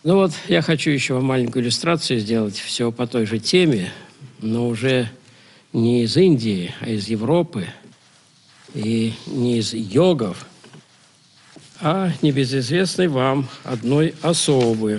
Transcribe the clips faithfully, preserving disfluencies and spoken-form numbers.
Ну вот, я хочу еще вам маленькую иллюстрацию сделать, все по той же теме, но уже не из Индии, а из Европы, и не из йогов, а небезызвестной вам одной особы,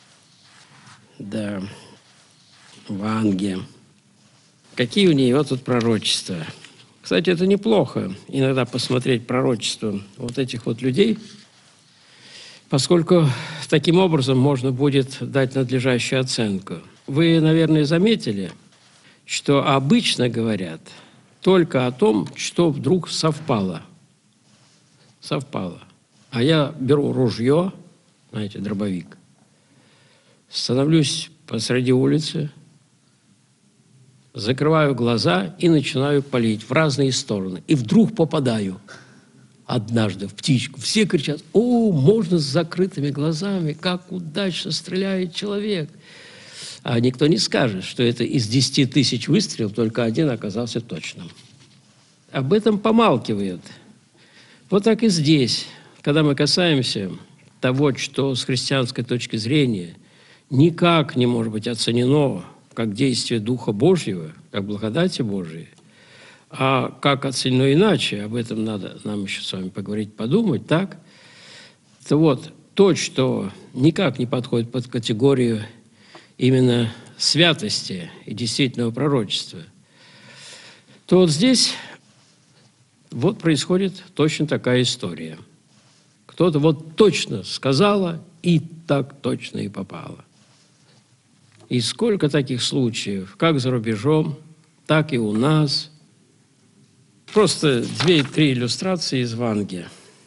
да, Ванги. Какие у нее тут пророчества? Кстати, это неплохо, иногда посмотреть пророчество вот этих вот людей, поскольку таким образом можно будет дать надлежащую оценку. Вы, наверное, заметили, что обычно говорят только о том, что вдруг совпало. Совпало. А я беру ружье, знаете, дробовик, становлюсь посреди улицы, закрываю глаза и начинаю палить в разные стороны. И вдруг попадаю однажды в птичку. Все кричат: «О, можно с закрытыми глазами, как удачно стреляет человек!» А никто не скажет, что это из десяти тысяч выстрелов только один оказался точным. Об этом помалкивают. Вот так и здесь, когда мы касаемся того, что с христианской точки зрения никак не может быть оценено как действие Духа Божьего, как благодати Божией, а как оценено иначе, об этом надо нам еще с вами поговорить, подумать, так? То вот то, что никак не подходит под категорию именно святости и действительного пророчества, то вот здесь вот происходит точно такая история. Кто-то вот точно сказала, и так точно и попало. И сколько таких случаев, как за рубежом, так и у нас. Просто две-три иллюстрации из Ванги.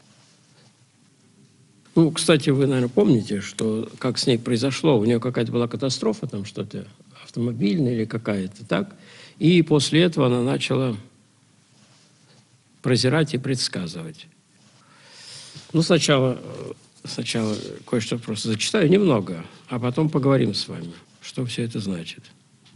Ну, кстати, вы, наверное, помните, что как с ней произошло. У нее какая-то была катастрофа, там что-то автомобильная или какая-то, так? И после этого она начала прозирать и предсказывать. Ну, сначала, сначала кое-что просто зачитаю немного, а потом поговорим с вами, что все это значит.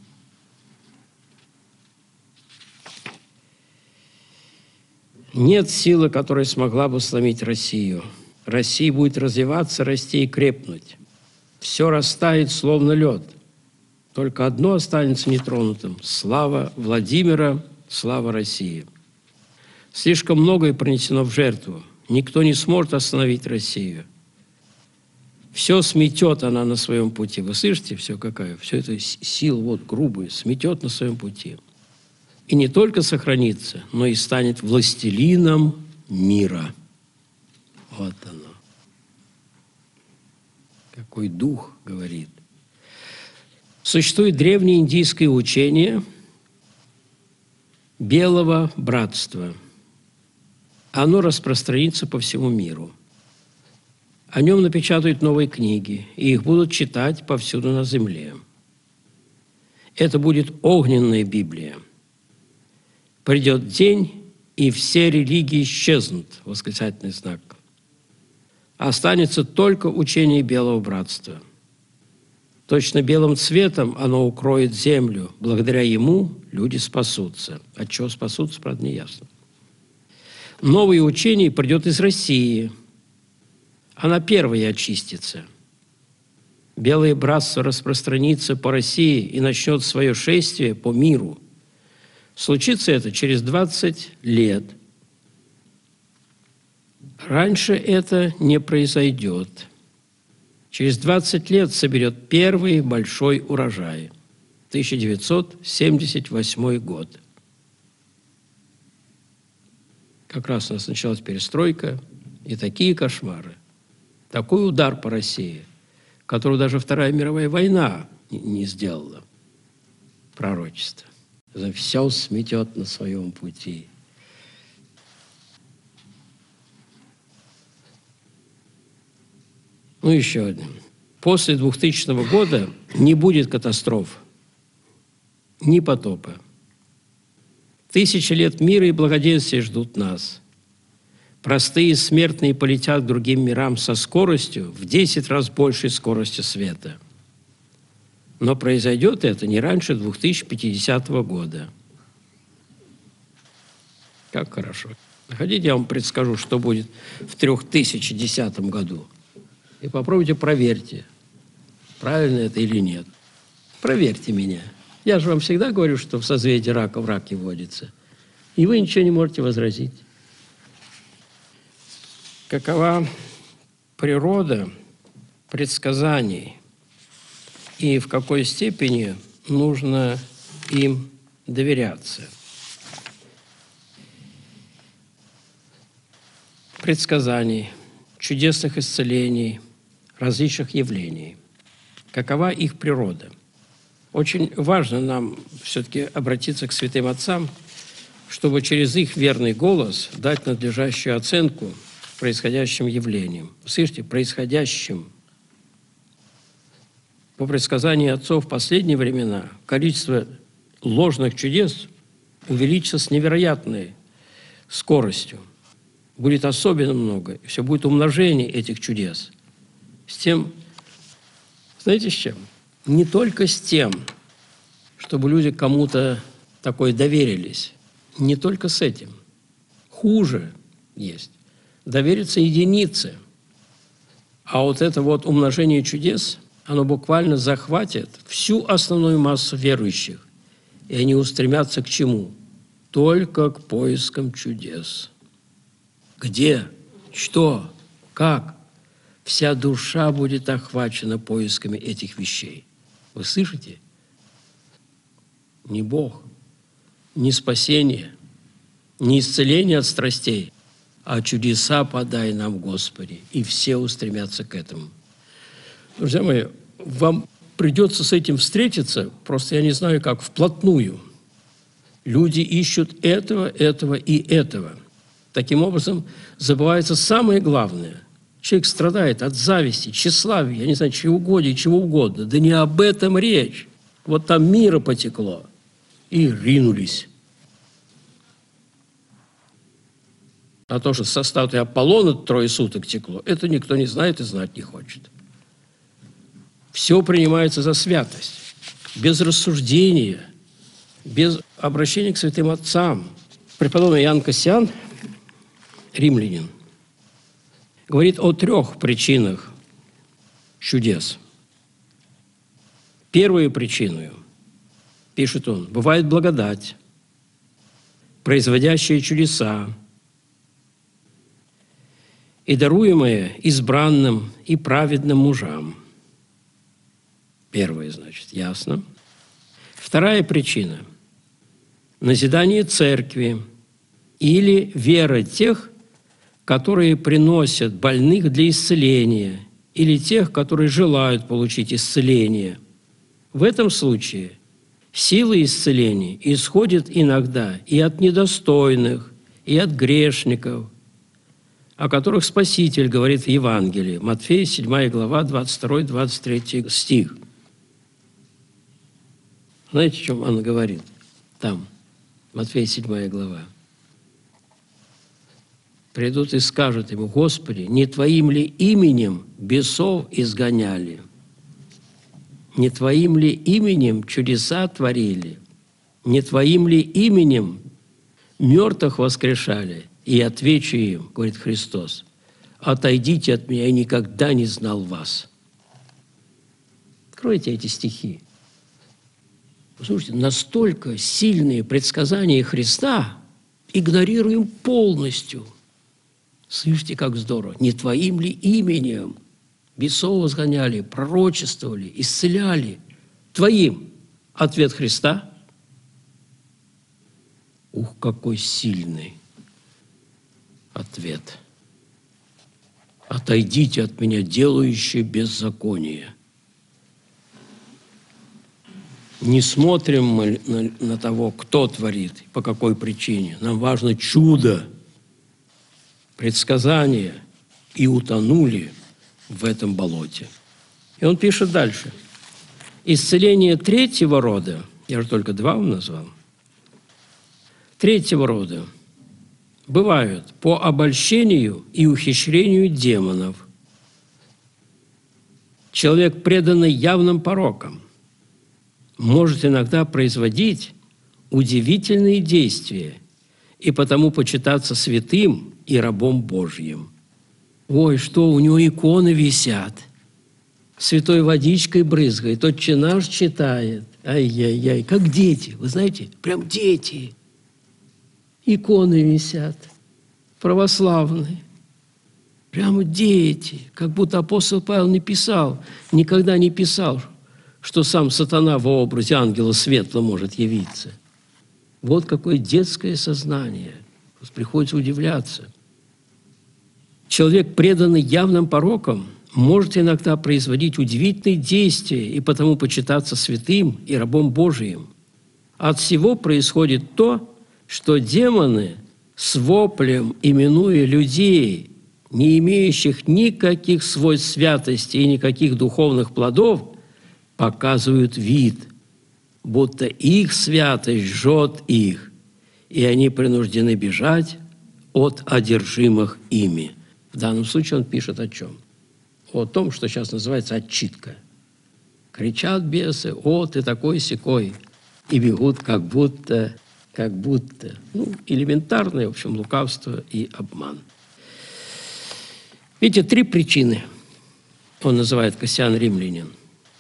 Нет силы, которая смогла бы сломить Россию. Россия будет развиваться, расти и крепнуть. Все растает, словно лед. Только одно останется нетронутым – слава Владимира, слава России. Слишком многое принесено в жертву. Никто не сможет остановить Россию. Все сметет она на своем пути. Вы слышите, все какая? Все это сила вот грубая сметет на своем пути. И не только сохранится, но и станет властелином мира. Вот оно. Какой дух говорит. Существует древнее индийское учение белого братства. Оно распространится по всему миру. О нем напечатают новые книги, и их будут читать повсюду на земле. Это будет огненная Библия. Придет день, и все религии исчезнут, восклицательный знак. Останется только учение белого братства. Точно белым цветом оно укроет землю. Благодаря ему люди спасутся. От чего спасутся, правда, не ясно. Новое учение придет из России. Она первая очистится. Белое братство распространится по России и начнет свое шествие по миру. Случится это через двадцать лет. Раньше это не произойдет. Через двадцать лет соберет первый большой урожай. тысяча девятьсот семьдесят восьмой год. Как раз у нас началась перестройка, и такие кошмары. Такой удар по России, которого даже Вторая мировая война не сделала. Пророчество. Все сметет на своем пути. Ну, еще один. После двухтысячного года не будет катастроф, ни потопа. Тысячи лет мира и благоденствия ждут нас. Простые смертные полетят к другим мирам со скоростью в десять раз большей скорости света. Но произойдет это не раньше две тысячи пятидесятого года. Как хорошо. Хотите, я вам предскажу, что будет в две тысячи десятом году. И попробуйте проверьте, правильно это или нет. Проверьте меня. Я же вам всегда говорю, что в созвездии рака в раке водится. И вы ничего не можете возразить. Какова природа предсказаний и в какой степени нужно им доверяться? Предсказаний, чудесных исцелений, различных явлений. Какова их природа? Очень важно нам все-таки обратиться к святым отцам, чтобы через их верный голос дать надлежащую оценку происходящим явлениям. Слышите, происходящим. По предсказанию отцов в последние времена количество ложных чудес увеличится с невероятной скоростью. Будет особенно много. И все будет умножение этих чудес. С тем, знаете, с чем? Не только с тем, чтобы люди кому-то такое доверились. Не только с этим. Хуже есть. Довериться единице. А вот это вот умножение чудес, оно буквально захватит всю основную массу верующих. И они устремятся к чему? Только к поискам чудес. Где? Что? Как? Вся душа будет охвачена поисками этих вещей. Вы слышите? Не Бог, не спасение, не исцеление от страстей, а чудеса подай нам, Господи. И все устремятся к этому. Друзья мои, вам придется с этим встретиться, просто я не знаю как, вплотную. Люди ищут этого, этого и этого. Таким образом, забывается самое главное. Человек страдает от зависти, тщеславия, я не знаю, чревоугодия, чего угодно. Да не об этом речь. Вот там мира потекло. И ринулись. А то, что со статуи Аполлона трое суток текло, это никто не знает и знать не хочет. Все принимается за святость. Без рассуждения, без обращения к святым отцам. Преподобный Иоанн Кассиан, римлянин, говорит о трех причинах чудес. Первую причину, пишет он, бывает благодать, производящая чудеса, и даруемое избранным и праведным мужам. Первое, значит, ясно. Вторая причина – назидание церкви или вера тех, которые приносят больных для исцеления, или тех, которые желают получить исцеление. В этом случае сила исцеления исходит иногда и от недостойных, и от грешников, о которых Спаситель говорит в Евангелии. Матфея, седьмая глава, двадцать второй — двадцать третий стих. Знаете, о чем он говорит? Там, Матфея, седьмая глава. Придут и скажут ему: Господи, не Твоим ли именем бесов изгоняли? Не Твоим ли именем чудеса творили? Не Твоим ли именем мертвых воскрешали? И отвечу им, говорит Христос: отойдите от меня, я никогда не знал вас. Откройте эти стихи. Слушайте, настолько сильные предсказания Христа игнорируем полностью. Слышите, как здорово. Не Твоим ли именем бесов изгоняли, пророчествовали, исцеляли? Твоим. Ответ Христа. Ух, какой сильный ответ. Отойдите от меня, делающие беззаконие. Не смотрим мы на, на того, кто творит, по какой причине. Нам важно чудо, предсказание, и утонули в этом болоте. И он пишет дальше. Исцеление третьего рода, я же только два вам назвал, третьего рода бывают по обольщению и ухищрению демонов. Человек, преданный явным порокам, может иногда производить удивительные действия и потому почитаться святым и рабом Божьим. Ой, что, у него иконы висят. святой водичкой брызгает, «Отче наш» читает. Ай-яй-яй, как дети, вы знаете, прям дети. Иконы висят, православные. Прямо дети, как будто апостол Павел не писал, никогда не писал, что сам сатана во образе ангела светла может явиться. Вот какое детское сознание. Приходится удивляться. Человек, преданный явным порокам, может иногда производить удивительные действия и потому почитаться святым и рабом Божиим. От всего происходит то, что демоны с воплем, именуя людей, не имеющих никаких свойств святости и никаких духовных плодов, показывают вид, будто их святость жжет их, и они принуждены бежать от одержимых ими. В данном случае он пишет о чем? О том, что сейчас называется отчитка. Кричат бесы: «О, ты такой-сякой!» и бегут как будто, как будто. Ну, элементарное, в общем, лукавство и обман. Видите, три причины он называет Кассиан Римлянин.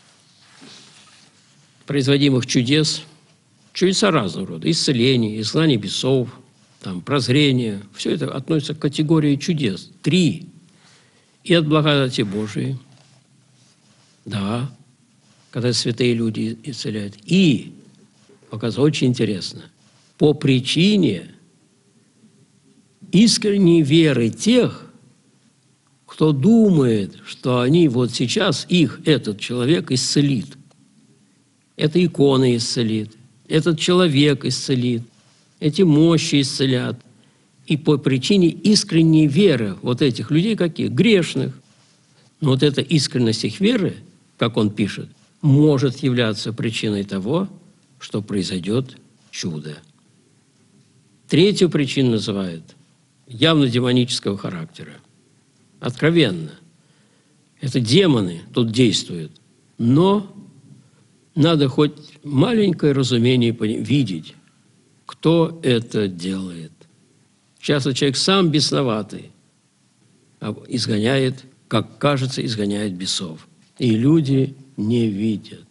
Производимых чудес, чудеса разного рода, исцеление, изгнание бесов, там, прозрение, все это относится к категории чудес. Три. И от благодати Божией, да, когда святые люди исцеляют. И, оказывается, очень интересно, по причине искренней веры тех, кто думает, что они вот сейчас, их, этот человек исцелит. Эта икона исцелит, этот человек исцелит, эти мощи исцелят. И по причине искренней веры вот этих людей, каких? Грешных. Но вот эта искренность их веры, как он пишет, может являться причиной того, что произойдет чудо. Третью причину называют явно демонического характера. Откровенно. Это демоны тут действуют. Но надо хоть маленькое разумение видеть, кто это делает. Часто человек сам бесноватый, а изгоняет, как кажется, изгоняет бесов. И люди не видят.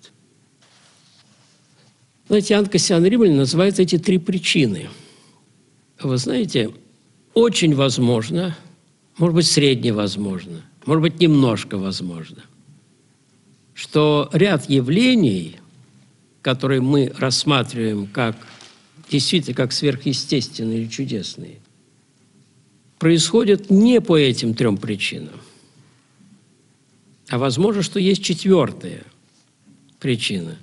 Знаете, Иоанн Кассиан Римлянин называет эти три причины. Вы знаете, очень возможно, может быть, средневозможно, может быть, немножко возможно, что ряд явлений, которые мы рассматриваем как действительно как сверхъестественные или чудесные, происходят не по этим трем причинам, а возможно, что есть четвертая причина.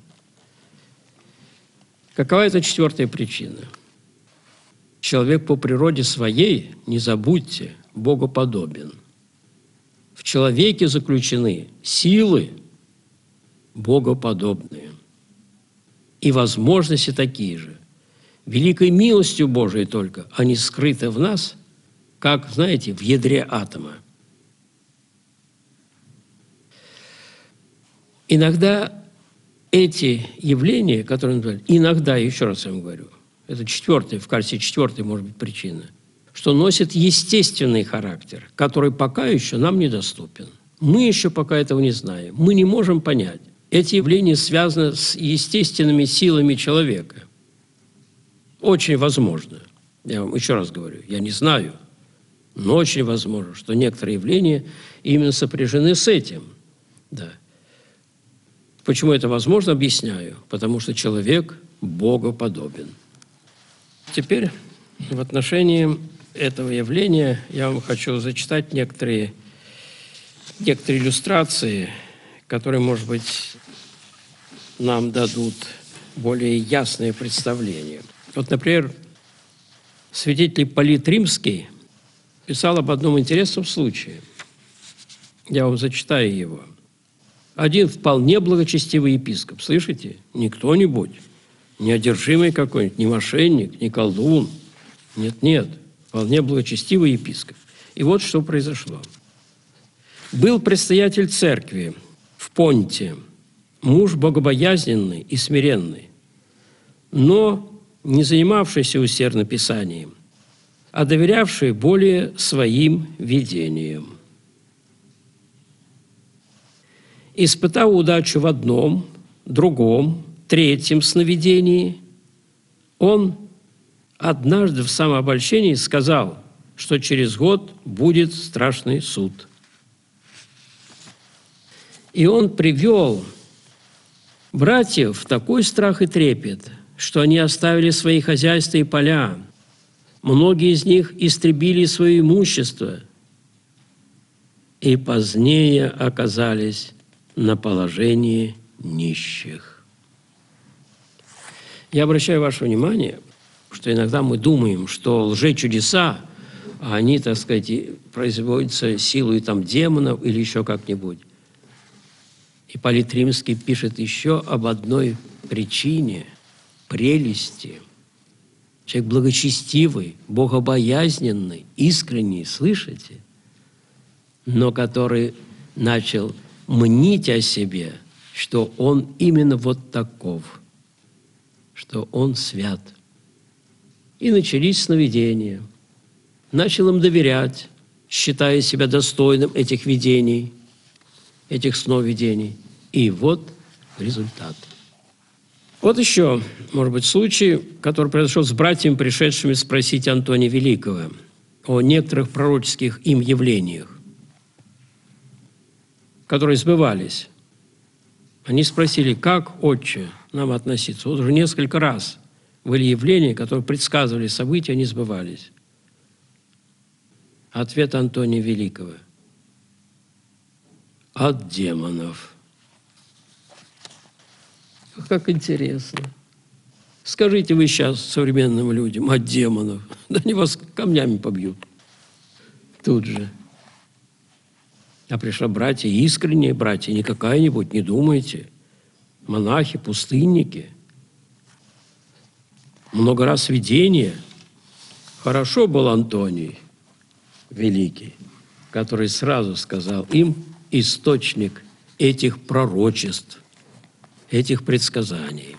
Какова эта четвертая причина? Человек по природе своей, не забудьте, богоподобен. В человеке заключены силы богоподобные и возможности такие же. Великой милостью Божией только они скрыты в нас, как, знаете, в ядре атома. Иногда эти явления, которые называют, иногда, еще раз я вам говорю, это четвертая, в качестве четвертой, может быть, причина, что носит естественный характер, который пока еще нам недоступен. Мы еще пока этого не знаем. Мы не можем понять. Эти явления связаны с естественными силами человека. Очень возможно, я вам еще раз говорю, я не знаю, но очень возможно, что некоторые явления именно сопряжены с этим. Да. Почему это возможно, объясняю. Потому что человек богоподобен. Теперь в отношении этого явления я вам хочу зачитать некоторые, некоторые иллюстрации, которые, может быть, нам дадут более ясное представление. Вот, например, святитель Ипполит Римский писал об одном интересном случае. Я вам зачитаю его. Один вполне благочестивый епископ, слышите? Не кто-нибудь, не одержимый какой-нибудь, не мошенник, не колдун. Нет-нет, вполне благочестивый епископ. И вот что произошло. Был предстоятель церкви в Понте, муж богобоязненный и смиренный, но не занимавшийся усердно Писанием, а доверявший более своим видениям. Испытав удачу в одном, другом, третьем сновидении, он однажды в самообольщении сказал, что через год будет страшный суд. И он привел братьев в такой страх и трепет, что они оставили свои хозяйства и поля. Многие из них истребили свое имущество и позднее оказались на положении нищих. Я обращаю ваше внимание, что иногда мы думаем, что лжечудеса, они, так сказать, производятся силой там демонов или еще как-нибудь. Ипполит Римский пишет еще об одной причине, прелести. Человек благочестивый, богобоязненный, искренний, слышите? Но который начал мнить о себе, что он именно вот таков, что он свят. И начались сновидения. Начал им доверять, считая себя достойным этих видений, этих сновидений. И вот результат. Вот еще, может быть, случай, который произошел с братьями, пришедшими спросить Антония Великого о некоторых пророческих им явлениях, которые сбывались. Они спросили, как, отче, нам относиться? Вот уже несколько раз были явления, которые предсказывали события, они сбывались. Ответ Антония Великого: от демонов. Как интересно. Скажите вы сейчас современным людям: от демонов. Да они вас камнями побьют. Тут же. А пришла братья, искренние братья, не какая-нибудь, не думайте. Монахи, пустынники. Много раз видения. Хорошо был Антоний Великий, который сразу сказал им источник этих пророчеств, этих предсказаний.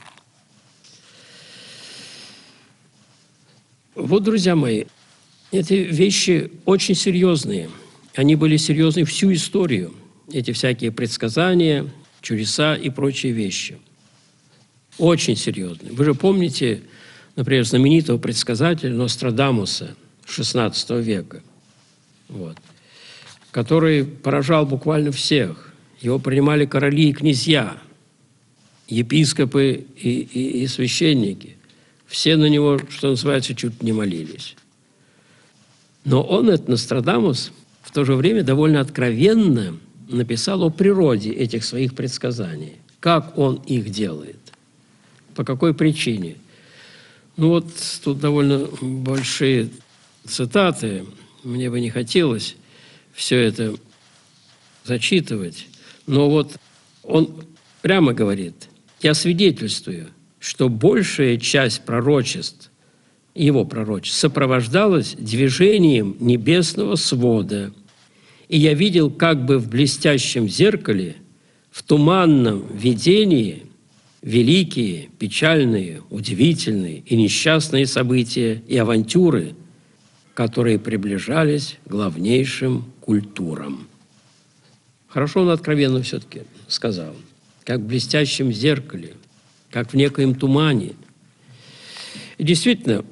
Вот, друзья мои, эти вещи очень серьезные. Они были серьезны всю историю. Эти всякие предсказания, чудеса и прочие вещи. Очень серьезные. Вы же помните, например, знаменитого предсказателя Нострадамуса шестнадцатого века, вот, который поражал буквально всех. Его принимали короли и князья, епископы и, и, и священники. Все на него, что называется, чуть не молились. Но он, этот Нострадамус, в то же время довольно откровенно написал о природе этих своих предсказаний. Как он их делает, по какой причине. Ну вот тут довольно большие цитаты. Мне бы не хотелось все это зачитывать. Но вот он прямо говорит: «Я свидетельствую, что большая часть пророчеств, его пророчеств, сопровождалась движением небесного свода. И я видел как бы в блестящем зеркале, в туманном видении, великие, печальные, удивительные и несчастные события и авантюры, которые приближались к главнейшим культурам». Хорошо он откровенно все-таки сказал. Как в блестящем зеркале, как в некоем тумане. И действительно,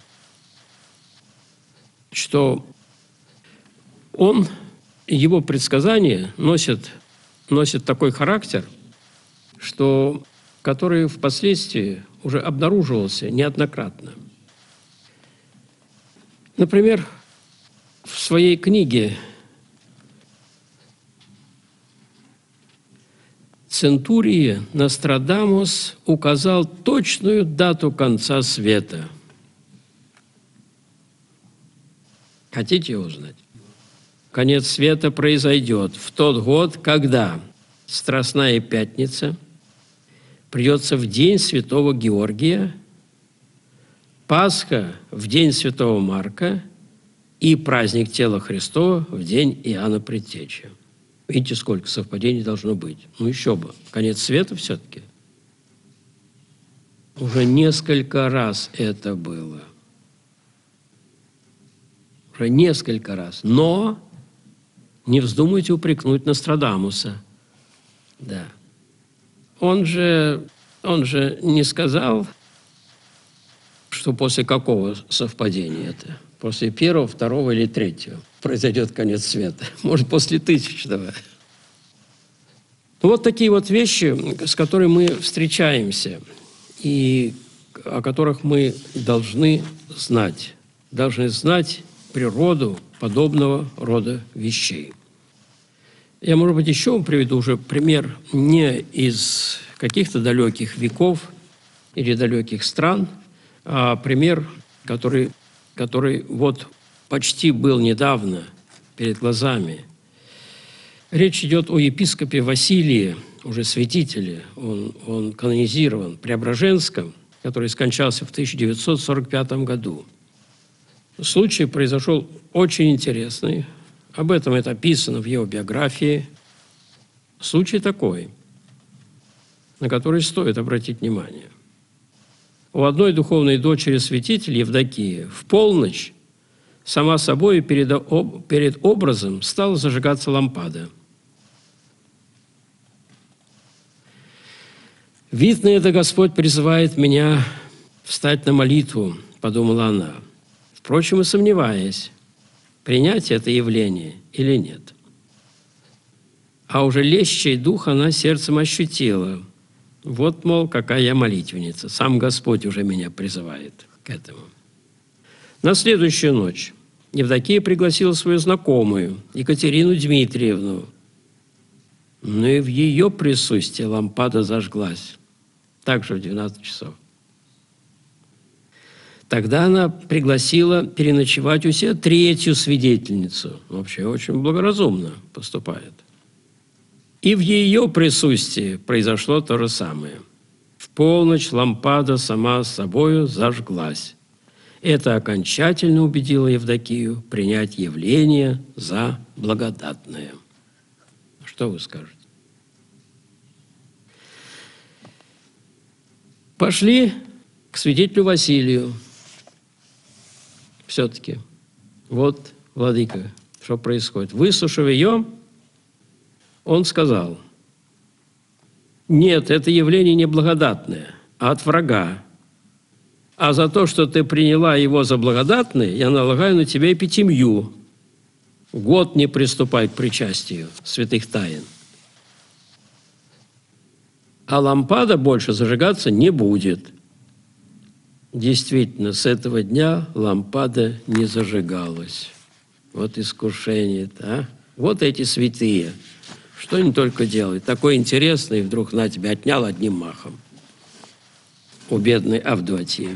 что он, его предсказания носят, носят такой характер, что, который впоследствии уже обнаруживался неоднократно. Например, в своей книге «Центурии» Нострадамус указал точную дату конца света. Хотите узнать? Конец света произойдет в тот год, когда Страстная Пятница придется в день Святого Георгия, Пасха в день Святого Марка и праздник Тела Христова в день Иоанна Предтечи. Видите, сколько совпадений должно быть. Ну, еще бы. Конец света все-таки. Уже несколько раз это было. Уже несколько раз. Но не вздумайте упрекнуть Нострадамуса. Да. Он же, он же не сказал, что после какого совпадения это? После первого, второго или третьего произойдет конец света. Может, после тысячного. Вот такие вот вещи, с которыми мы встречаемся, и о которых мы должны знать. Должны знать природу подобного рода вещей. Я, может быть, еще приведу уже пример не из каких-то далеких веков или далеких стран, а пример, который, который вот почти был недавно перед глазами. Речь идет о епископе Василии, уже святителе, он, он канонизирован, Преображенском, который скончался в тысяча девятьсот сорок пятом году. Случай произошел очень интересный. Об этом это описано в его биографии. Случай такой, на который стоит обратить внимание. У одной духовной дочери святителя, Евдокии, в полночь сама собой перед, об, перед образом стала зажигаться лампада. «Видно, это Господь призывает меня встать на молитву», – подумала она, впрочем, и сомневаясь, принять это явление или нет. А уже лещий дух она сердцем ощутила. Вот, мол, какая я молитвенница. Сам Господь уже меня призывает к этому. На следующую ночь Евдокия пригласила свою знакомую, Екатерину Дмитриевну. Но и в ее присутствии лампада зажглась. Также в двенадцать часов. Тогда она пригласила переночевать у себя третью свидетельницу. Вообще очень благоразумно поступает. И в ее присутствии произошло то же самое. В полночь лампада сама собою зажглась. Это окончательно убедило Евдокию принять явление за благодатное. Что вы скажете? Пошли к святителю Василию. Все-таки. Вот, владыка, что происходит. Выслушав ее, он сказал: нет, это явление не благодатное, а от врага. А за то, что ты приняла его за благодатное, я налагаю на тебя эпитемью. Год не приступай к причастию святых тайн. А лампада больше зажигаться не будет. Действительно, с этого дня лампада не зажигалась. Вот искушение-то, а? Вот эти святые. Что они только делают? Такой интересный, и вдруг на тебя отнял одним махом. У бедной Авдотьи.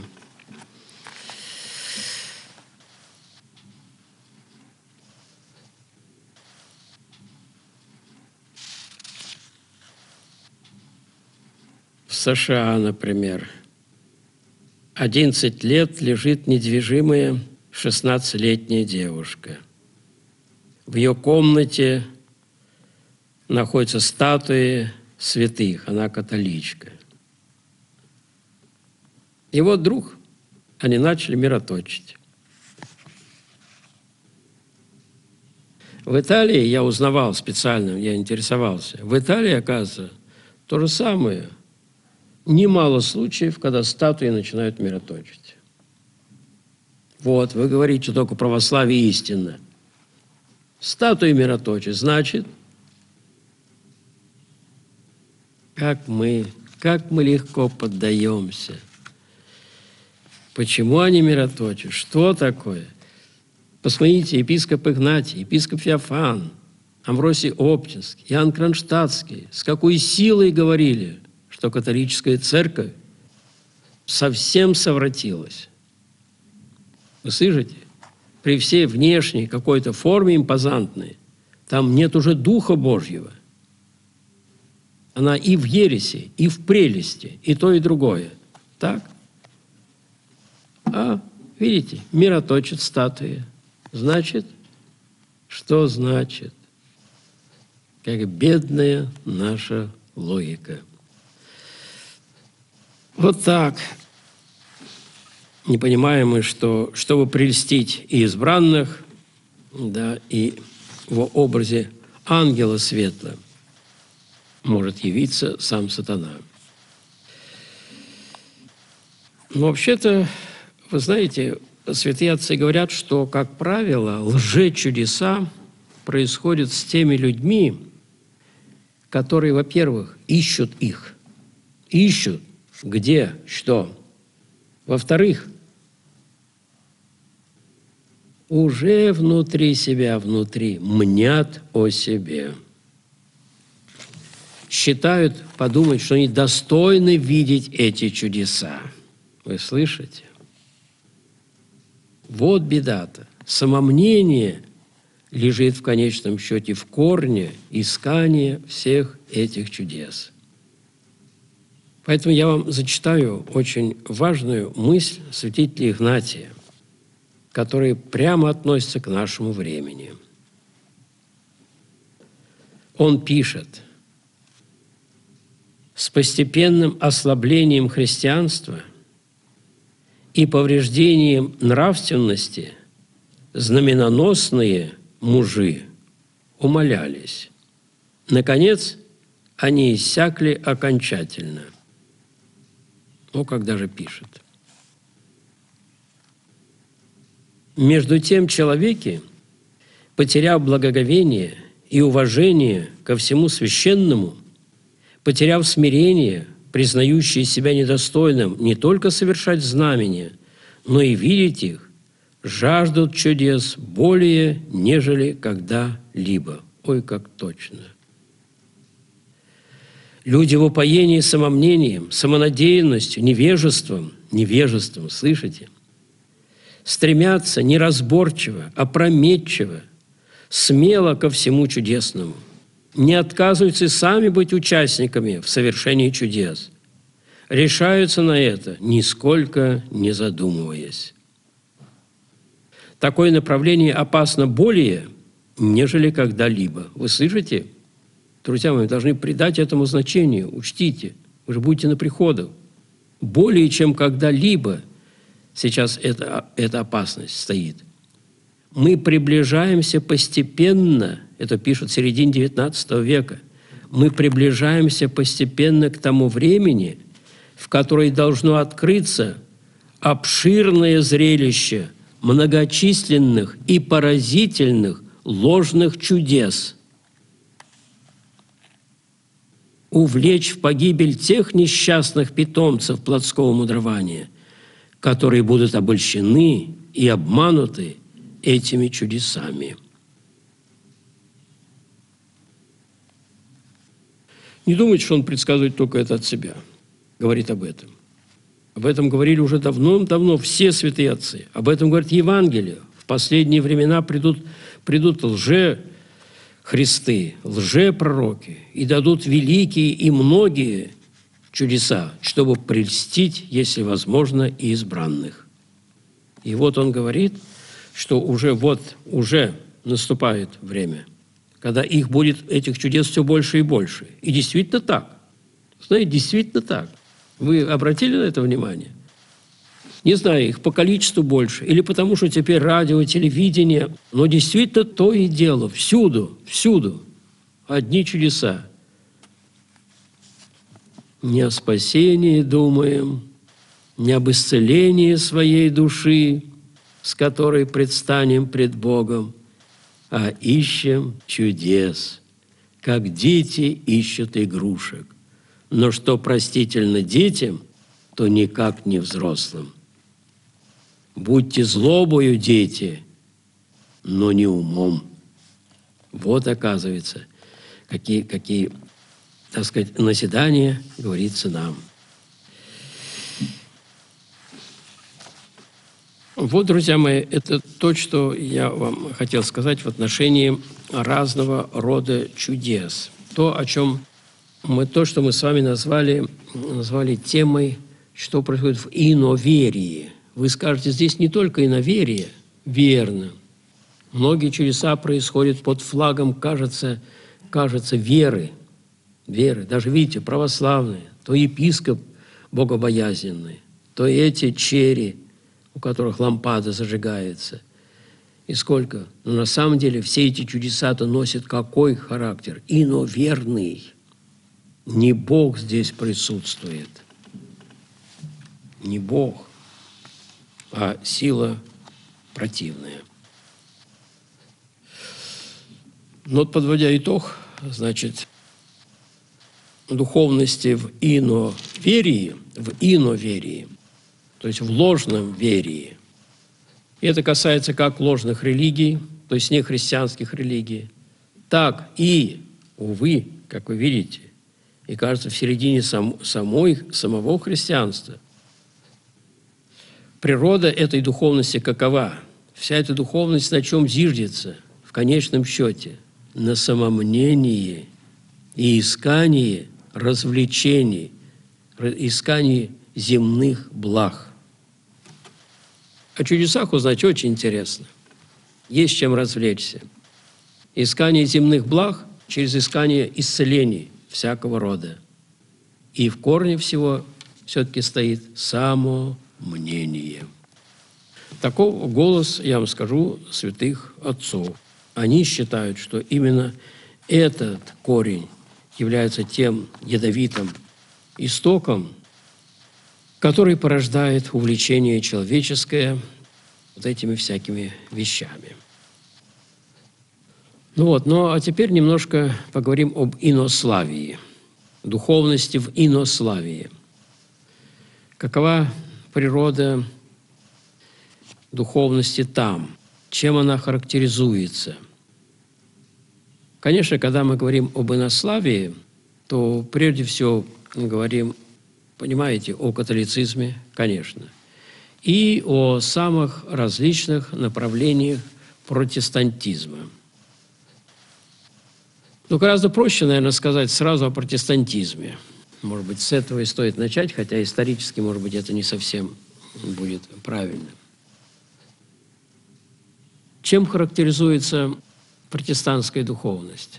В США, например, одиннадцать лет лежит недвижимая шестнадцатилетняя девушка. В ее комнате находятся статуи святых, она католичка. И вот вдруг они начали мироточить. В Италии, я узнавал специально, я интересовался, в Италии, оказывается, то же самое. Немало случаев, когда статуи начинают мироточить. Вот, вы говорите, только православие истинно. Статуи мироточат, значит, как мы, как мы легко поддаемся. Почему они мироточат? Что такое? Посмотрите, епископ Игнатий, епископ Феофан, Амвросий Оптинский, Иоанн Кронштадтский, с какой силой говорили, что католическая церковь совсем совратилась. Вы слышите? При всей внешней какой-то форме импозантной, там нет уже Духа Божьего. Она и в ереси, и в прелести, и то, и другое. Так? А, видите, мироточат статуи. Значит, что значит? Как бедная наша логика. Вот так. Не понимаем мы, что, чтобы прельстить и избранных, да, и в образе ангела светлого, может явиться сам сатана. Но вообще-то, вы знаете, святые отцы говорят, что, как правило, лжечудеса происходят с теми людьми, которые, во-первых, ищут их, ищут где, что. Во-вторых, уже внутри себя, внутри, мнят о себе. Считают, подумать, что они достойны видеть эти чудеса. Вы слышите? Вот беда-то. Самомнение лежит в конечном счете в корне искания всех этих чудес. Поэтому я вам зачитаю очень важную мысль святителя Игнатия, которая прямо относится к нашему времени. Он пишет: «С постепенным ослаблением христианства и повреждением нравственности знаменоносные мужи умалялись. Наконец, они иссякли окончательно». Ну, когда же пишет. Между тем человеки, потеряв благоговение и уважение ко всему священному, потеряв смирение, признающие себя недостойным не только совершать знамения, но и видеть их, жаждут чудес более, нежели когда-либо. Ой, как точно! Люди в упоении самомнением, самонадеянностью, невежеством, невежеством, слышите? Стремятся неразборчиво, опрометчиво, смело ко всему чудесному. Не отказываются и сами быть участниками в совершении чудес. Решаются на это, нисколько не задумываясь. Такое направление опасно более, нежели когда-либо. Вы слышите? Друзья мои, должны придать этому значению. Учтите, вы же будете на приходах. Более, чем когда-либо сейчас эта, эта опасность стоит. Мы приближаемся постепенно, это пишут в середине девятнадцатого века, мы приближаемся постепенно к тому времени, в которое должно открыться обширное зрелище многочисленных и поразительных ложных чудес, увлечь в погибель тех несчастных питомцев плотского мудрования, которые будут обольщены и обмануты этими чудесами. Не думайте, что он предсказывает только это от себя, говорит об этом. Об этом говорили уже давно-давно все святые отцы. Об этом говорит Евангелие. В последние времена придут, придут лже-христы, лже-пророки и дадут великие и многие чудеса, чтобы прельстить, если возможно, и избранных. И вот он говорит, что уже вот уже наступает время, когда их будет, этих чудес, все больше и больше. И действительно так. Знаете, действительно так. Вы обратили на это внимание? Не знаю, их по количеству больше, или потому что теперь радио, телевидение, но действительно то и дело, всюду, всюду одни чудеса. Не о спасении думаем, не об исцелении своей души, с которой предстанем пред Богом, а ищем чудес, как дети ищут игрушек. Но что простительно детям, то никак не взрослым. Будьте злобою, дети, но не умом. Вот, оказывается, какие, какие, так сказать, назидания говорится нам. Вот, друзья мои, это то, что я вам хотел сказать в отношении разного рода чудес. То, о чем мы, то, что мы с вами назвали, назвали темой, что происходит в иноверии. Вы скажете, здесь не только иноверие, верно. Многие чудеса происходят под флагом, кажется, кажется, веры. Веры. Даже, видите, православные, то епископ богобоязненный, то эти чери, у которых лампада зажигается. И сколько? Но на самом деле все эти чудеса-то носят какой характер? Иноверный. Не Бог здесь присутствует, не Бог, а сила противная. Но вот, подводя итог, значит, духовности в иноверии, в иноверии, то есть в ложном верии. И это касается как ложных религий, то есть нехристианских религий, так и, увы, как вы видите, и кажется, в середине сам, самой, самого христианства. Природа этой духовности какова? Вся эта духовность на чем зиждется в конечном счете? На самомнении и искании развлечений, искании земных благ. О чудесах узнать очень интересно. Есть чем развлечься. Искание земных благ через искание исцелений всякого рода. И в корне всего все-таки стоит самомнение. Таков голос, я вам скажу, святых отцов. Они считают, что именно этот корень является тем ядовитым истоком, который порождает увлечение человеческое вот этими всякими вещами. Ну вот, ну а теперь немножко поговорим об инославии, духовности в инославии. Какова природа духовности там? Чем она характеризуется? Конечно, когда мы говорим об инославии, то прежде всего мы говорим, понимаете, о католицизме, конечно, и о самых различных направлениях протестантизма. Ну, гораздо проще, наверное, сказать сразу о протестантизме. Может быть, с этого и стоит начать, хотя исторически, может быть, это не совсем будет правильно. Чем характеризуется протестантская духовность?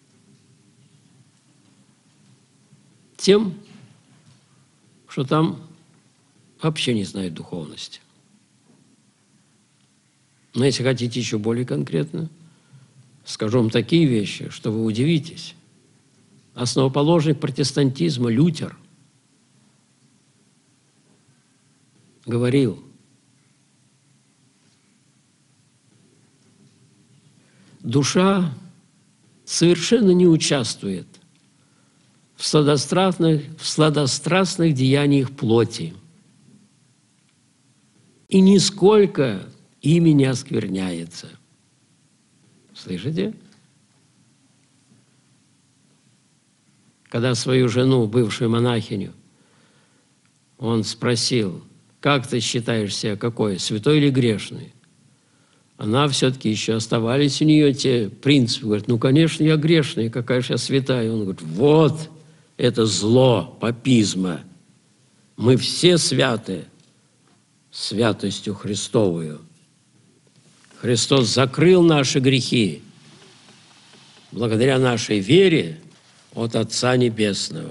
Тем, что там вообще не знают духовности. Но если хотите еще более конкретно, скажу вам такие вещи, что вы удивитесь. Основоположник протестантизма Лютер говорил: душа совершенно не участвует в сладострастных, в сладострастных деяниях плоти и нисколько ими не оскверняется. Слышите? Когда свою жену, бывшую монахиню, он спросил: как ты считаешь себя какой, святой или грешный? Она все-таки еще оставались у нее те принципы. Говорит: ну, конечно, я грешный, какая же я святая. Он говорит: вот это зло папизма. Мы все святы святостью Христовую. Христос закрыл наши грехи благодаря нашей вере от Отца Небесного.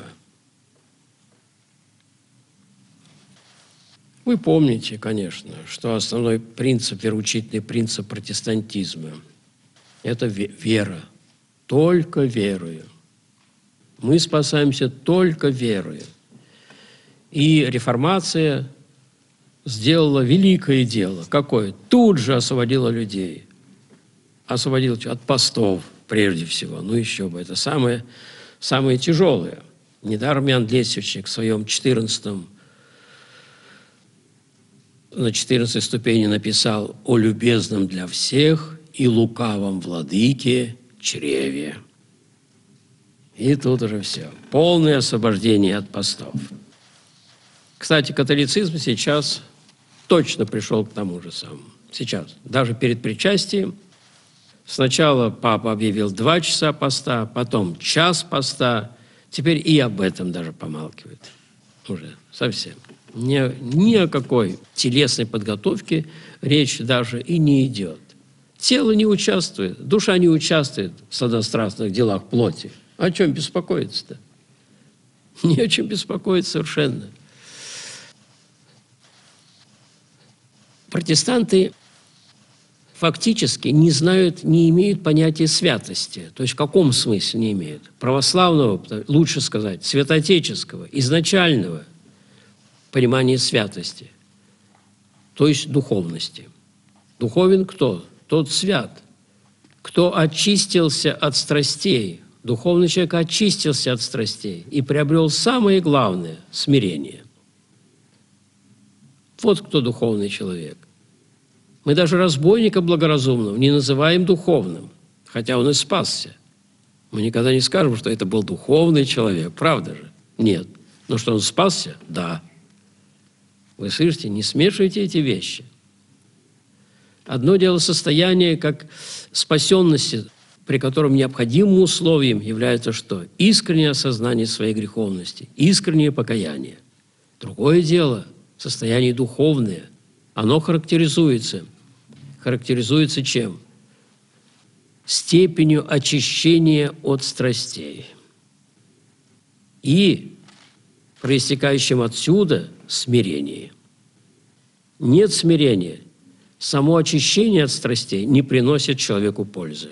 Вы помните, конечно, что основной принцип, вероучительный принцип протестантизма – это вера. Только верою. Мы спасаемся только верою. И реформация сделала великое дело. Какое? Тут же освободила людей. Освободила от постов, прежде всего. Ну, еще бы. Это самое, самое тяжелое. Недаром Иоанн Летсичник в своем четырнадцатом, на четырнадцатой ступени написал: «О любезном для всех и лукавом владыке чреве». И тут уже все. Полное освобождение от постов. Кстати, католицизм сейчас точно пришел к тому же самому. Сейчас. Даже перед причастием сначала папа объявил два часа поста, потом час поста. Теперь и об этом даже помалкивает. Уже совсем. Ни, ни о какой телесной подготовке речь даже и не идет. Тело не участвует, душа не участвует в сладострастных делах плоти. О чем беспокоиться-то? Не о чем беспокоиться совершенно. Протестанты фактически не знают, не имеют понятия святости. То есть в каком смысле не имеют? Православного, лучше сказать, святоотеческого, изначального понимания святости, то есть духовности. Духовен кто? Тот свят, кто очистился от страстей. Духовный человек очистился от страстей и приобрел самое главное – смирение. Вот кто духовный человек. Мы даже разбойника благоразумного не называем духовным, хотя он и спасся. Мы никогда не скажем, что это был духовный человек, правда же? Нет. Но что он спасся? Да. Вы слышите, не смешивайте эти вещи. Одно дело состояние как спасенности, при котором необходимым условием является что? Искреннее осознание своей греховности, искреннее покаяние. Другое дело – состояние духовное. Оно характеризуется. Характеризуется чем? Степенью очищения от страстей. И проистекающим отсюда смирение. Нет смирения. Само очищение от страстей не приносит человеку пользы.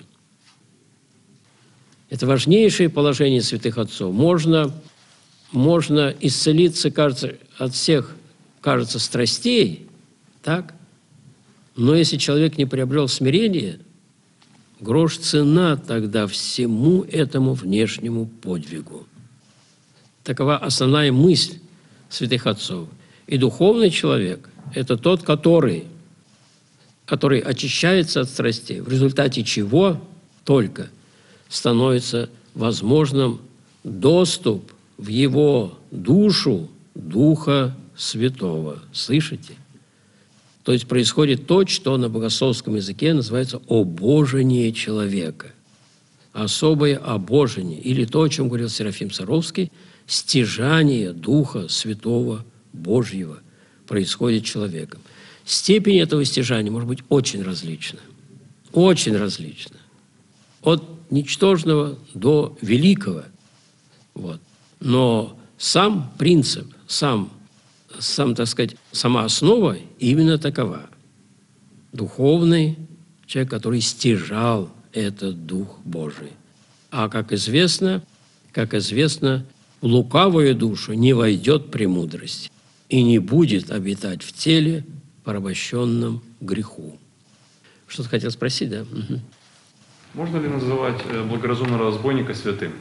Это важнейшее положение святых отцов. Можно, можно исцелиться, кажется, от всех, кажется, страстей, так? Но если человек не приобрел смирение, грош цена тогда всему этому внешнему подвигу. Такова основная мысль святых отцов. И духовный человек – это тот, который, который очищается от страстей, в результате чего только становится возможным доступ в его душу Духа Святого. Слышите? То есть происходит то, что на богословском языке называется обожение человека. Особое обожение, или то, о чем говорил Серафим Саровский, стяжание Духа Святого Божьего происходит человеком. Степень этого стяжания может быть очень различна. Очень различна. От ничтожного до великого. Вот. Но сам принцип, сам, сам, так сказать, сама основа именно такова. Духовный человек, который стяжал этот Дух Божий. А, как известно, как известно, в лукавую душу не войдет премудрость и не будет обитать в теле, порабощенном греху. Что-то хотел спросить, да? Угу. Можно ли называть благоразумного разбойника святым?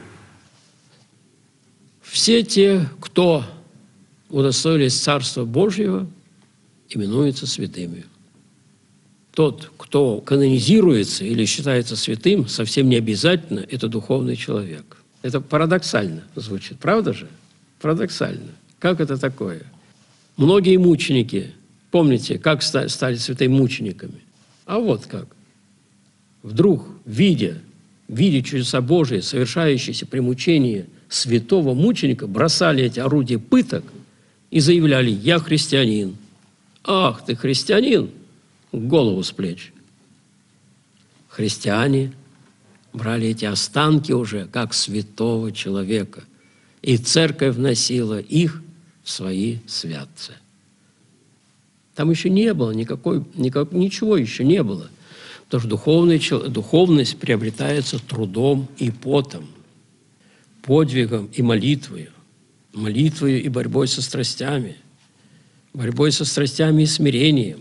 Все те, кто удостоились Царства Божьего, именуются святыми. Тот, кто канонизируется или считается святым, совсем не обязательно это духовный человек. Это парадоксально звучит, правда же? Парадоксально. Как это такое? Многие мученики, помните, как стали святыми мучениками? А вот как. Вдруг, видя, видя чудеса Божии, совершающиеся при мучении святого мученика, бросали эти орудия пыток и заявляли: «Я христианин». «Ах, ты христианин!» Голову с плеч. Христиане брали эти останки уже как святого человека, и церковь вносила их в свои святцы. Там еще не было никакой, никак, ничего еще не было. Потому что духовный, духовность приобретается трудом и потом, подвигом и молитвою, молитвою и борьбой со страстями, борьбой со страстями и смирением.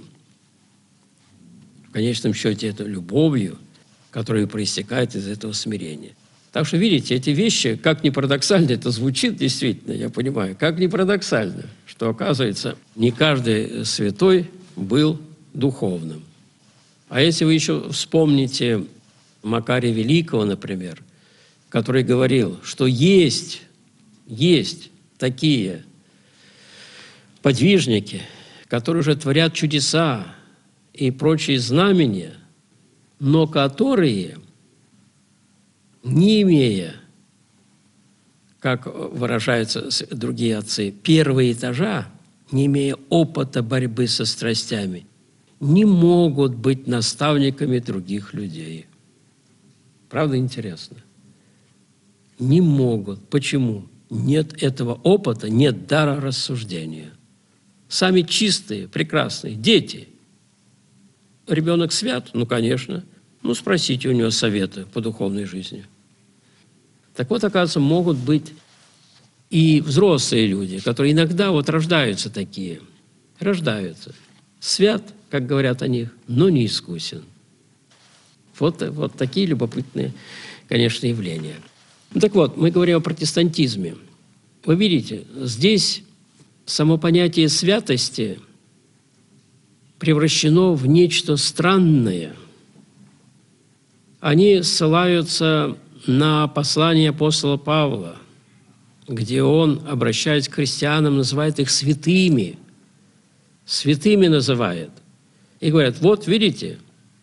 В конечном счете это любовью, которая проистекает из этого смирения. Так что, видите, эти вещи, как ни парадоксально это звучит, действительно, я понимаю, как ни парадоксально, что, оказывается, не каждый святой был духовным. А если вы еще вспомните Макария Великого, например, который говорил, что есть, есть такие подвижники, которые уже творят чудеса и прочие знамения, но которые, не имея, как выражаются другие отцы, первого этажа, не имея опыта борьбы со страстями, не могут быть наставниками других людей. Правда, интересно? Не могут. Почему? Нет этого опыта, нет дара рассуждения. Сами чистые, прекрасные дети ребенок свят? Ну, конечно. Ну, спросите у него совета по духовной жизни. Так вот, оказывается, могут быть и взрослые люди, которые иногда вот рождаются такие, рождаются. Свят, как говорят о них, но не искусен. Вот, вот такие любопытные, конечно, явления. Ну, так вот, мы говорим о протестантизме. Вы видите, здесь само понятие святости превращено в нечто странное. Они ссылаются на послание апостола Павла, где он, обращаясь к христианам, называет их святыми. Святыми называет. И говорят, вот видите.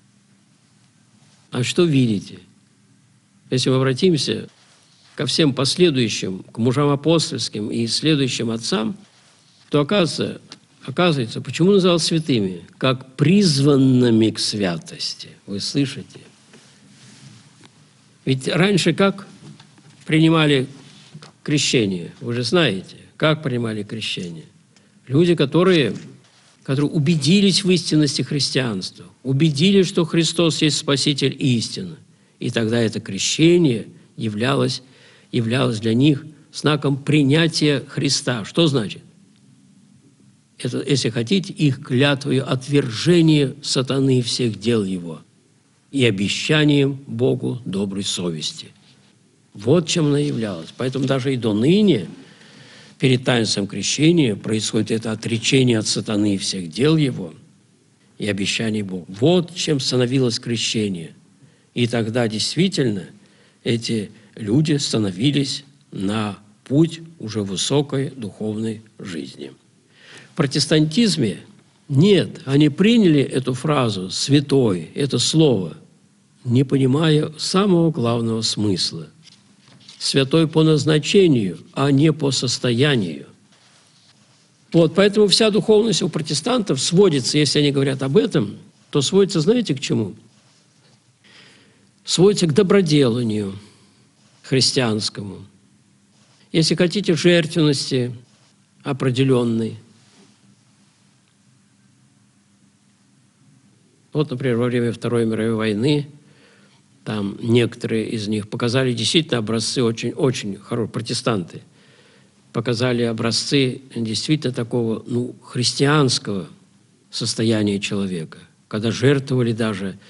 А что видите? Если мы обратимся ко всем последующим, к мужам апостольским и следующим отцам, то оказывается, оказывается, почему называл святыми? Как призванными к святости. Вы слышите? Ведь раньше как принимали крещение? Вы же знаете, как принимали крещение? Люди, которые, которые убедились в истинности христианства, убедились, что Христос есть Спаситель и истина. И тогда это крещение являлось, являлось для них знаком принятия Христа. Что значит? Это, если хотите, их клятвою отвержения сатаны и всех дел его и обещанием Богу доброй совести. Вот чем она являлась. Поэтому даже и до ныне перед таинством крещения происходит это отречение от сатаны и всех дел его и обещание Богу. Вот чем становилось крещение. И тогда действительно эти люди становились на путь уже высокой духовной жизни. В протестантизме нет, они приняли эту фразу «святой», это слово, не понимая самого главного смысла. Святой по назначению, а не по состоянию. Вот, поэтому вся духовность у протестантов сводится, если они говорят об этом, то сводится, знаете, к чему? Сводится к доброделанию христианскому. Если хотите, жертвенности определенной. Вот, например, во время Второй мировой войны там некоторые из них показали действительно образцы очень-очень хорошие, протестанты, показали образцы действительно такого, ну, христианского состояния человека, когда жертвовали даже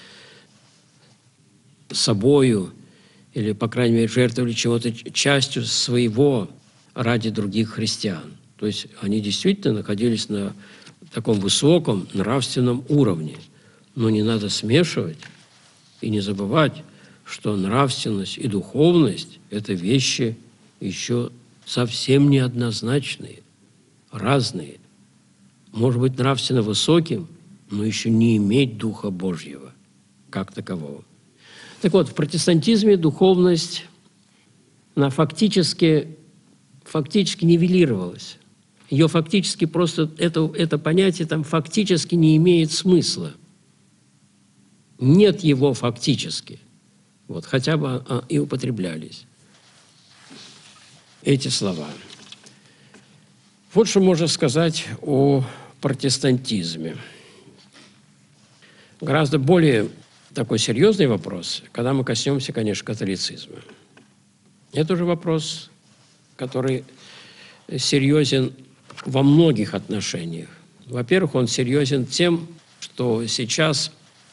собою или, по крайней мере, жертвовали чего-то, частью своего ради других христиан. То есть они действительно находились на таком высоком нравственном уровне. Но не надо смешивать и не забывать, что нравственность и духовность – это вещи еще совсем неоднозначные, разные. Может быть нравственно высоким, но еще не иметь Духа Божьего как такового. Так вот, в протестантизме духовность, она фактически, фактически нивелировалась. Ее фактически просто, это, это понятие там фактически не имеет смысла. Нет его фактически. Вот, хотя бы а, и употреблялись эти слова. Вот что можно сказать о протестантизме. Гораздо более такой серьезный вопрос, когда мы коснемся, конечно, католицизма. Это уже вопрос, который серьезен во многих отношениях. Во-первых, он серьезен тем, что сейчас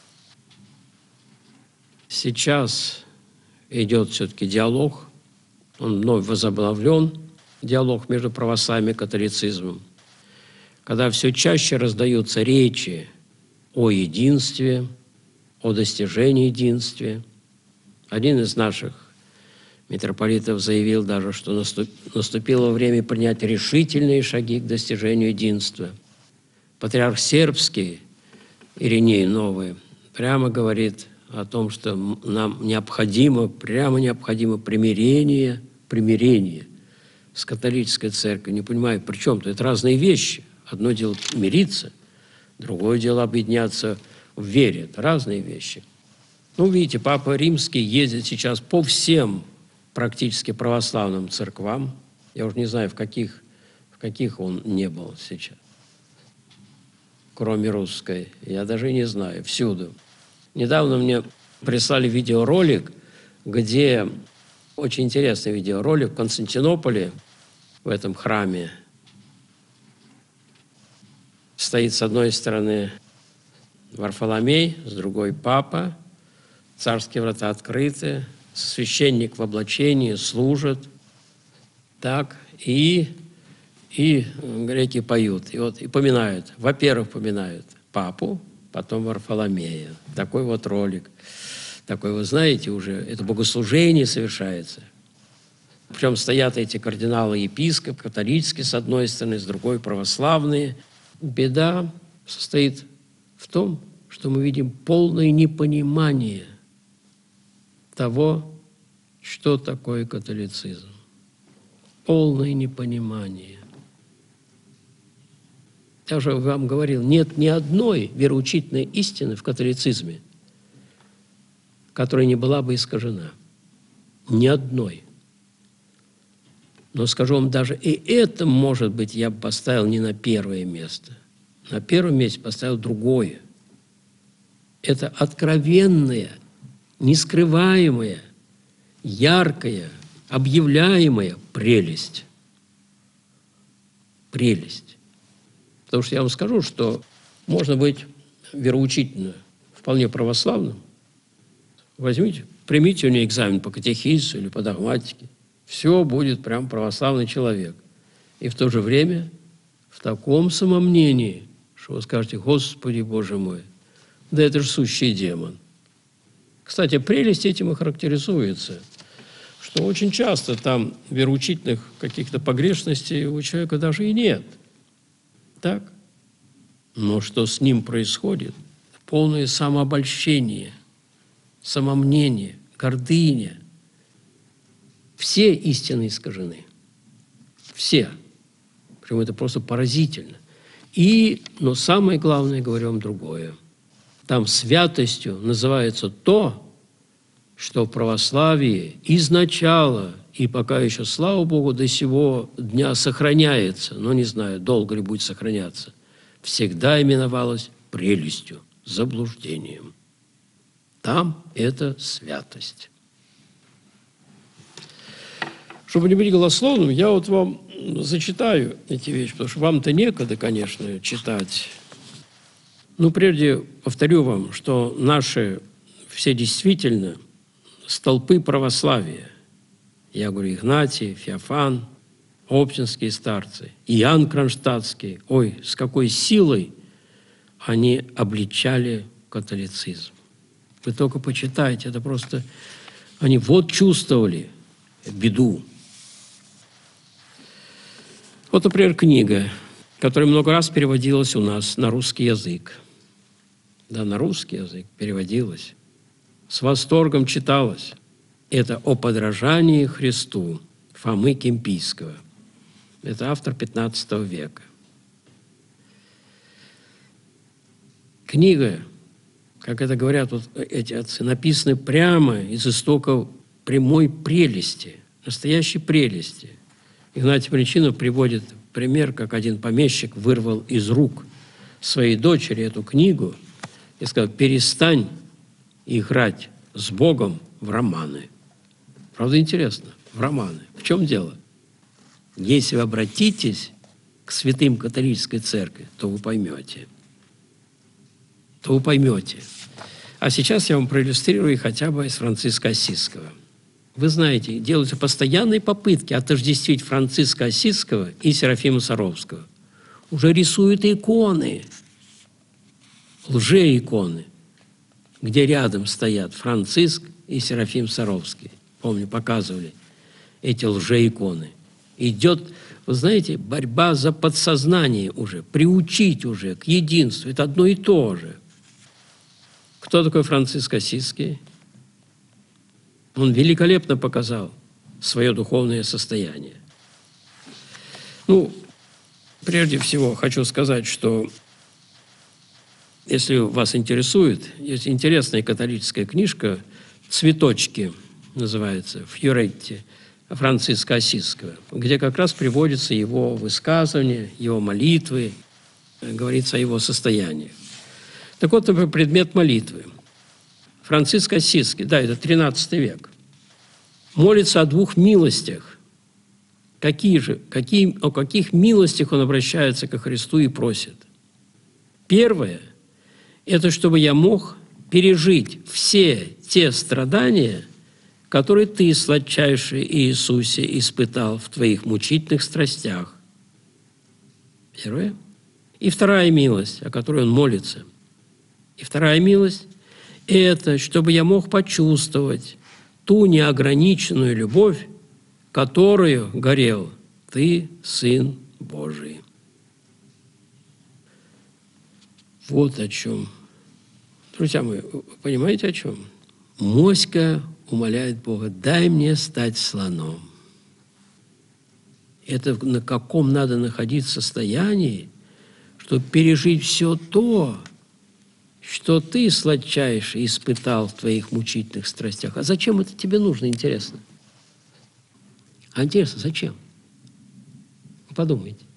Сейчас идет все-таки диалог, он вновь возобновлен, диалог между православием и католицизмом, когда все чаще раздаются речи о единстве, о достижении единства. Один из наших митрополитов заявил даже, что наступило время принять решительные шаги к достижению единства. Патриарх Сербский, Ириней Новый, прямо говорит о том, что нам необходимо, прямо необходимо примирение, примирение с католической церковью. Не понимаю, при чем-то это разные вещи. Одно дело мириться, другое дело объединяться в вере. Это разные вещи. Ну, видите, Папа Римский ездит сейчас по всем практически православным церквам. Я уже не знаю, в каких, в каких он не был сейчас. кроме русской? Я даже не знаю. Всюду. Недавно мне прислали видеоролик, где очень интересный видеоролик в Константинополе, в этом храме. Стоит с одной стороны Варфоломей, с другой Папа. Царские врата открыты. Священник в облачении служит. Так, и, и греки поют. И вот и поминают. Во-первых, поминают Папу, потом Варфоломея. Такой вот ролик. Такой, вы знаете, уже это богослужение совершается. Причем стоят эти кардиналы-епископы, католические с одной стороны, с другой православные. Беда состоит в том, что мы видим полное непонимание того, что такое католицизм. Полное непонимание. Я уже вам говорил, нет ни одной вероучительной истины в католицизме, которая не была бы искажена. Ни одной. Но скажу вам, даже и это, может быть, я бы поставил не на первое место. На первом месте поставил другое. Это откровенная, нескрываемая, яркая, объявляемая прелесть. Прелесть. Потому что я вам скажу, что можно быть вероучительно вполне православным. Возьмите, примите у нее экзамен по катехизису или по догматике. Все будет прям православный человек. И в то же время в таком самомнении, что вы скажете: «Господи, Боже мой, да это же сущий демон». Кстати, прелесть этим и характеризуется, что очень часто там вероучительных каких-то погрешностей у человека даже и нет. Так? Но что с ним происходит? Полное самообольщение, самомнение, гордыня. Все истины искажены. Все. Причем это просто поразительно. И, но самое главное, говорю вам другое. Там святостью называется то, что в православии изначало, и пока еще, слава Богу, до сего дня сохраняется, но не знаю, долго ли будет сохраняться, всегда именовалось прелестью, заблуждением. Там это святость. Чтобы не быть голословным, я вот вам зачитаю эти вещи, потому что вам-то некогда, конечно, читать. Ну, прежде повторю вам, что наши все действительно столпы православия. Я говорю, Игнатий, Феофан, оптинские старцы, Иоанн Кронштадтский. Ой, с какой силой они обличали католицизм. Вы только почитайте, это просто... Они вот чувствовали беду. Вот, например, книга, которая много раз переводилась у нас на русский язык. Да, на русский язык переводилась. С восторгом читалась. Это «О подражании Христу» Фомы Кемпийского. Это автор пятнадцатого века. Книга, как это говорят вот эти отцы, написана прямо из истоков прямой прелести, настоящей прелести. Игнатий Брянчинов приводит пример, как один помещик вырвал из рук своей дочери эту книгу и сказал: перестань играть с Богом в романы. Правда, интересно, в романы. В чем дело? Если вы обратитесь к святым католической церкви, то вы поймете. То вы поймете. А сейчас я вам проиллюстрирую хотя бы из Франциска Ассизского. Вы знаете, делаются постоянные попытки отождествить Франциска Ассизского и Серафима Саровского. Уже рисуют иконы, лжеиконы, где рядом стоят Франциск и Серафим Саровский. Помню, показывали эти лжеиконы. Идет, вы знаете, борьба за подсознание уже, приучить уже к единству. Это одно и то же. Кто такой Франциск Ассизский? Он великолепно показал свое духовное состояние. Ну, прежде всего, хочу сказать, что если вас интересует, есть интересная католическая книжка «Цветочки», называется, «Фьюретти» Франциска Ассизского, где как раз приводятся его высказывания, его молитвы, говорится о его состоянии. Так вот, например, предмет молитвы. Франциск Ассизский, да, это тринадцатый век, молится о двух милостях. Какие же, какие, о каких милостях он обращается ко Христу и просит? Первое – это чтобы я мог пережить все те страдания, которые ты, сладчайший Иисусе, испытал в твоих мучительных страстях. Первое. И вторая милость, о которой он молится. И вторая милость – это чтобы я мог почувствовать ту неограниченную любовь, которую горел ты, Сын Божий. Вот о чем. Друзья мои, вы понимаете, о чем? Моська умоляет Бога: дай мне стать слоном. Это на каком надо находиться состоянии, чтобы пережить все то, что ты, сладчайший, испытал в твоих мучительных страстях. А зачем это тебе нужно, интересно? А интересно, зачем? Подумайте.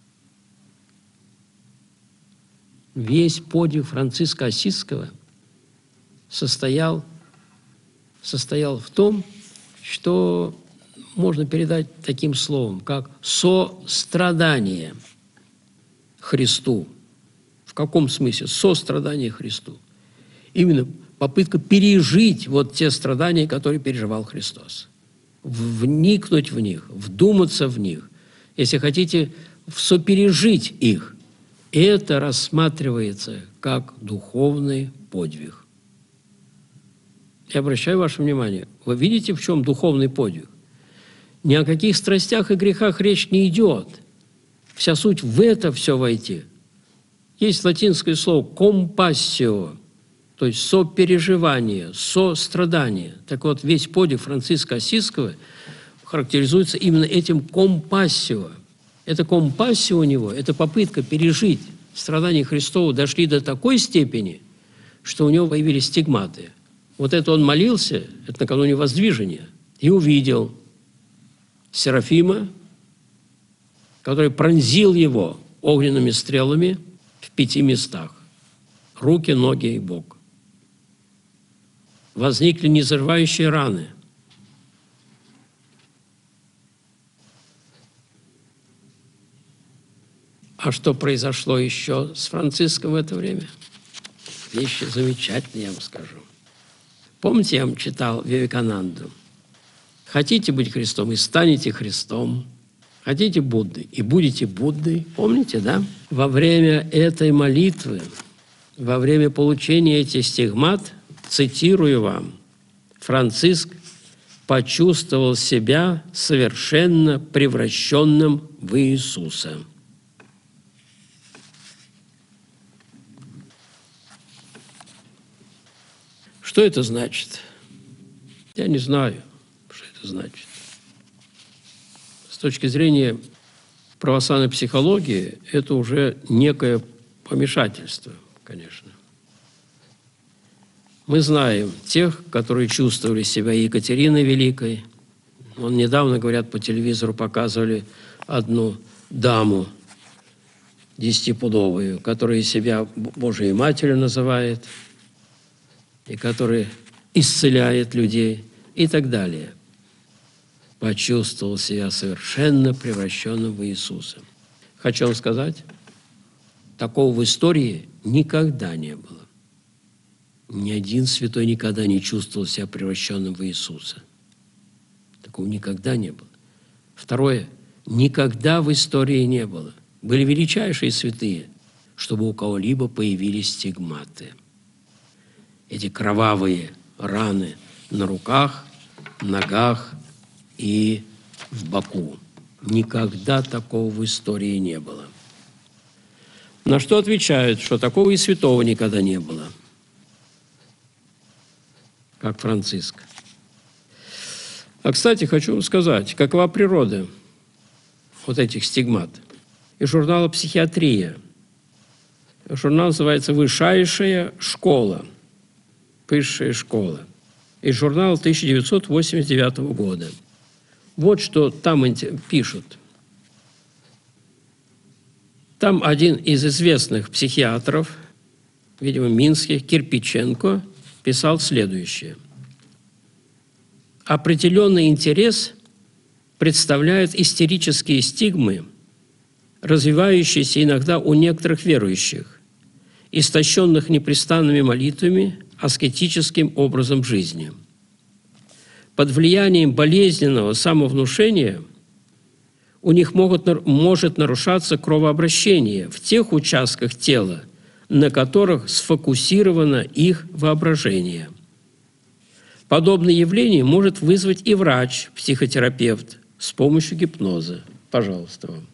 Весь подвиг Франциска Ассизского состоял, состоял в том, что можно передать таким словом, как сострадание Христу. В каком смысле? Сострадание Христу. Именно попытка пережить вот те страдания, которые переживал Христос. Вникнуть в них, вдуматься в них. Если хотите, сопережить их. Это рассматривается как духовный подвиг. Я обращаю ваше внимание, вы видите, в чем духовный подвиг? Ни о каких страстях и грехах речь не идет. Вся суть в это все войти. Есть латинское слово «компассио», то есть сопереживание, сострадание. Так вот, весь подвиг Франциска Ассизского характеризуется именно этим «компассио». Это компассия у него, это попытка пережить страдания Христова дошли до такой степени, что у него появились стигматы. Вот это он молился, это накануне воздвижения, и увидел Серафима, который пронзил его огненными стрелами в пяти местах. Руки, ноги и бок. Возникли незаживающие раны. А что произошло еще с Франциском в это время? Вещи замечательные, я вам скажу. Помните, я вам читал Вивекананду? Хотите быть Христом и станете Христом. Хотите Буддой и будете Буддой. Помните, да? Во время этой молитвы, во время получения этих стигмат, цитирую вам, Франциск почувствовал себя совершенно превращенным в Иисуса. Что это значит? Я не знаю, что это значит. С точки зрения православной психологии, это уже некое помешательство, конечно. Мы знаем тех, которые чувствовали себя Екатериной Великой. Вон недавно, говорят, по телевизору показывали одну даму десятипудовую, которая себя Божией Матерью называет, и который исцеляет людей и так далее. Почувствовал себя совершенно превращенным в Иисуса. Хочу вам сказать, такого в истории никогда не было. Ни один святой никогда не чувствовал себя превращенным в Иисуса. Такого никогда не было. Второе, никогда в истории не было. Были величайшие святые, чтобы у кого-либо появились стигматы. Эти кровавые раны на руках, ногах и в боку. Никогда такого в истории не было. На что отвечают, что такого и святого никогда не было, как Франциск. А, кстати, хочу вам сказать, какова природа вот этих стигмат. Из журнала «Психиатрия». Журнал называется «Высшая школа». Высшая школа. Из журнала тысяча девятьсот восемьдесят девятого года. Вот что там пишут. Там один из известных психиатров, видимо, минских, Кирпиченко, писал следующее. Определенный интерес представляют истерические стигмы, развивающиеся иногда у некоторых верующих, истощенных непрестанными молитвами, аскетическим образом жизни. Под влиянием болезненного самовнушения у них могут, может нарушаться кровообращение в тех участках тела, на которых сфокусировано их воображение. Подобное явление может вызвать и врач, психотерапевт с помощью гипноза. Пожалуйста вам.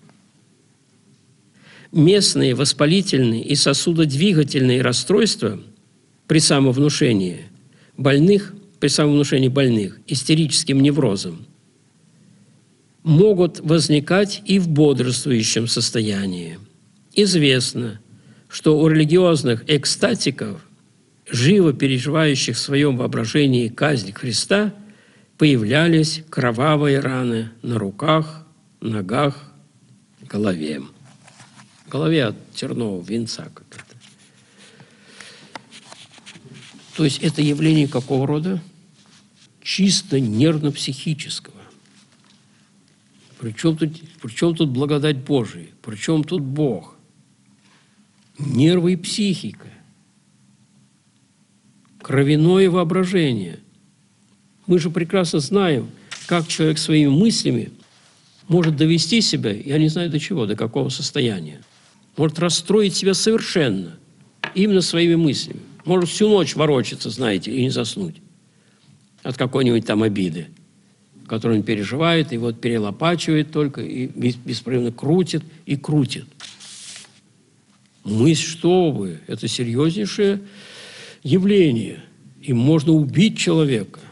Местные воспалительные и сосудодвигательные расстройства при самовнушении больных, при самовнушении больных истерическим неврозом могут возникать и в бодрствующем состоянии. Известно, что у религиозных экстатиков, живо переживающих в своем воображении казнь Христа, появлялись кровавые раны на руках, ногах, голове. В голове от тернового венца как-то. То есть это явление какого рода? Чисто нервно-психического. Причем тут, причем тут благодать Божия? Причем тут Бог? Нервы и психика. Кровяное воображение. Мы же прекрасно знаем, как человек своими мыслями может довести себя, я не знаю до чего, до какого состояния. Может расстроить себя совершенно, именно своими мыслями. Может всю ночь ворочаться, знаете, и не заснуть от какой-нибудь там обиды, которую он переживает, и вот перелопачивает только, и беспрерывно крутит и крутит. Мысль, что вы, это серьезнейшее явление. Им можно убить человека.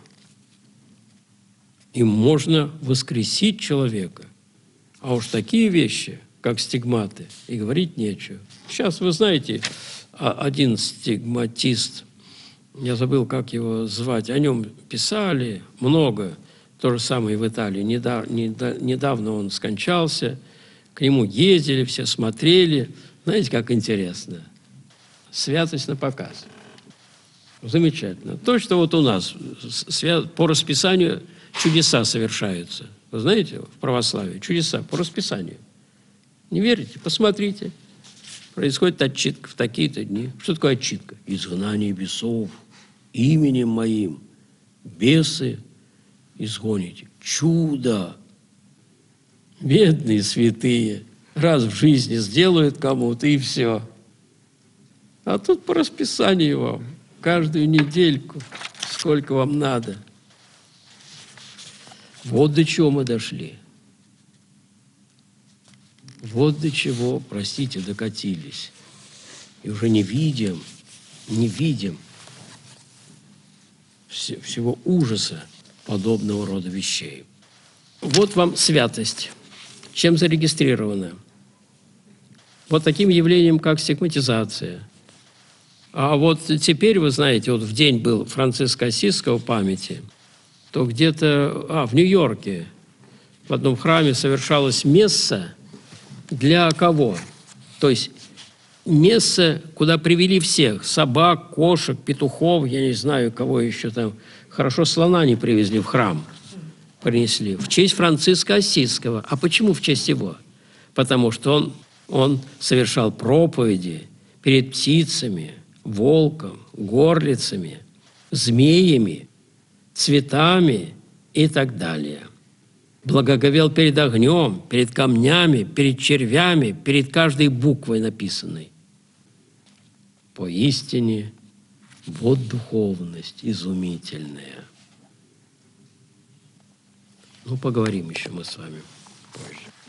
Им можно воскресить человека. А уж такие вещи, как стигматы, и говорить нечего. Сейчас, вы знаете, один стигматист, я забыл, как его звать, о нем писали много, то же самое и в Италии. Недавно он скончался, к нему ездили, все смотрели. Знаете, как интересно? Святость на показ. Замечательно. То, что вот у нас по расписанию чудеса совершаются. Вы знаете, в православии чудеса по расписанию. Не верите? Посмотрите. Происходит отчитка в такие-то дни. Что такое отчитка? Изгнание бесов именем моим. Бесы изгоните. Чудо! Бедные святые. Раз в жизни сделают кому-то, и все. А тут по расписанию вам. Каждую недельку. Сколько вам надо. Вот до чего мы дошли. Вот до чего, простите, докатились. И уже не видим, не видим всего ужаса подобного рода вещей. Вот вам святость. Чем зарегистрирована? Вот таким явлением, как стигматизация. А вот теперь, вы знаете, вот в день был Франциска Ассизского памяти, то где-то, а, в Нью-Йорке в одном храме совершалось месса для кого? То есть месса, куда привели всех, собак, кошек, петухов, я не знаю, кого еще там. Хорошо, слона не привезли в храм, принесли. В честь Франциска Ассизского. А почему в честь его? Потому что он, он совершал проповеди перед птицами, волком, горлицами, змеями, цветами и так далее. Благоговел перед огнем, перед камнями, перед червями, перед каждой буквой написанной. Поистине, вот духовность изумительная. Ну, поговорим еще мы с вами позже.